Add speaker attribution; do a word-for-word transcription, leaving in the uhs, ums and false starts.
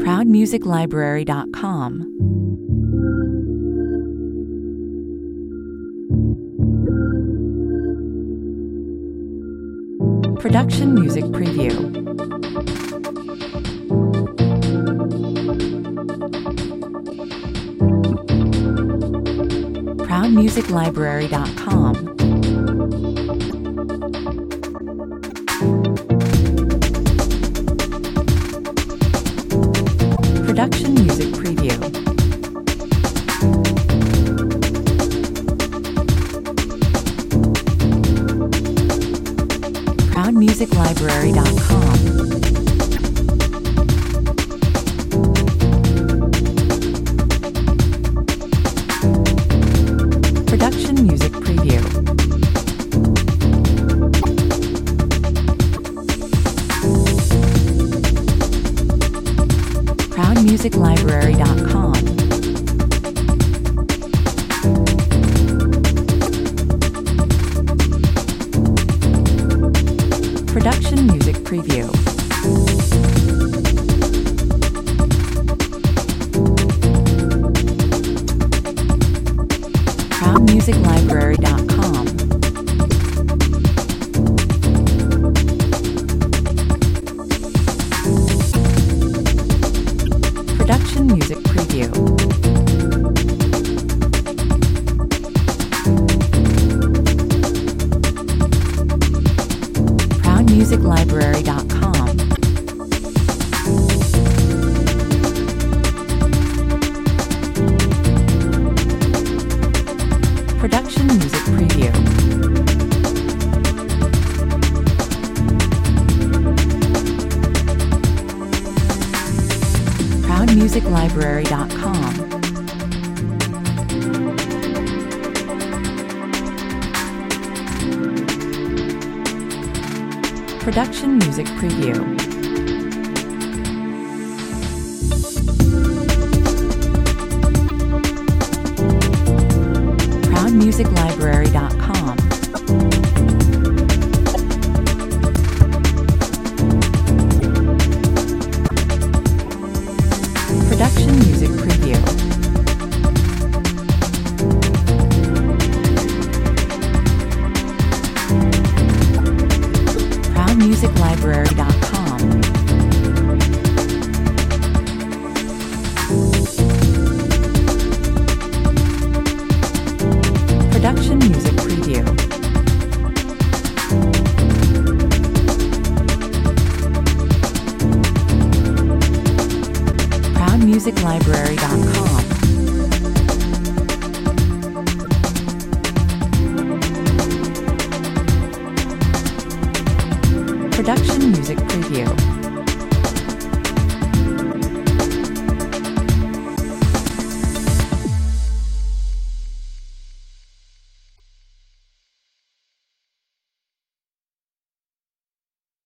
Speaker 1: proud music library dot com. Production Music Preview. proud music library dot com. Production Music Preview. proud music library dot com. Production Music Preview. proud music library dot com. Production Music Preview. proud music library dot com. Production Music Preview. proud music library dot com. Production Music Preview. proud music library dot com. Production Music Preview. proud music library dot com. Production Music Preview. proud music library dot com. Production Music Preview. proud music library dot com. Production Music Preview.